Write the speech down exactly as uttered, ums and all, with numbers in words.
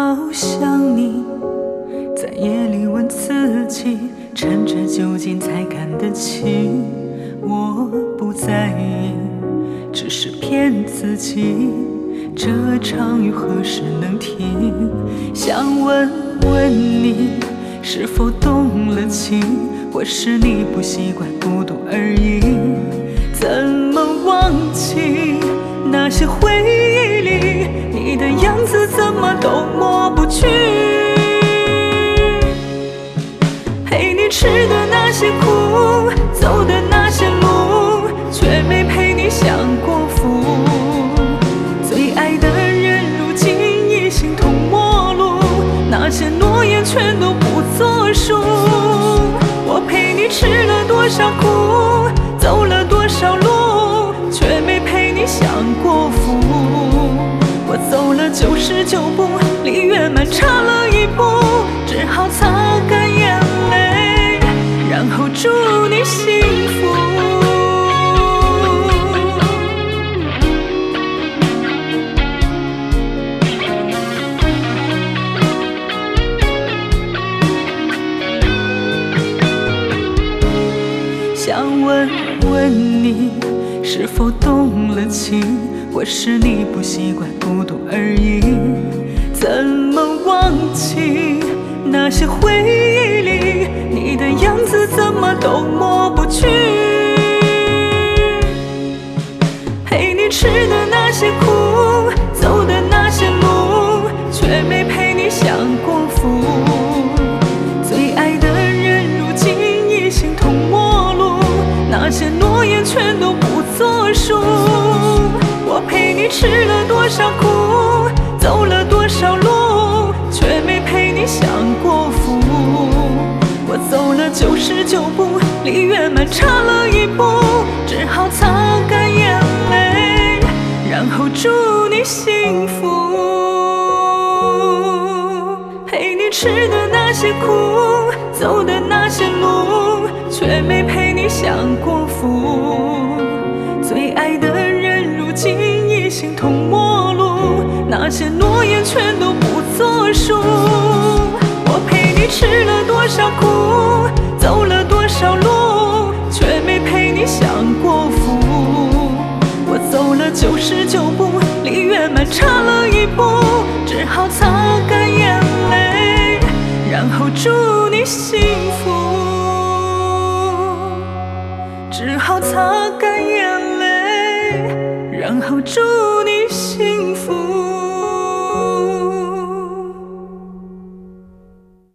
好想你，在夜里问自己，趁着酒精才看得清。我不在意，只是骗自己，这场雨何时能停？想问问你，是否动了情？或是你不习惯孤独而已？怎么忘记那些回忆里，你的样子怎么都抹不去？陪你吃的那些苦，走的那些路，却没陪你享过福。最爱的人如今已形同陌路，那些诺言全都不作数。我陪你吃了多少苦，走了多少路，却没陪你享过福。我走了九十九步，离圆满差了一步，只好擦干眼泪，然后祝你幸福。想问问你，是否动了情？或是你不习惯孤独而已？怎么忘记那些回忆里，你的样子怎么都抹不去？陪你吃的那些苦，走的那些路，却没陪你享过福。最爱的人如今已形同陌路，那些诺言全都不作数。我陪你吃了多少苦，走了多少路，却没陪你享过福。我走了九十九步，离圆满差了一步，只好擦干眼泪，然后祝你幸福。陪你吃的那些苦，走的那些路，却没陪你享过福。最爱的人如今已形同陌路，那些诺言全都不作数。我陪你吃了多少苦，走了多少路，却没陪你享过福。我走了九十九步，离圆满差了一步，只好擦干眼泪，然后祝你幸福。只好擦干眼泪，然后祝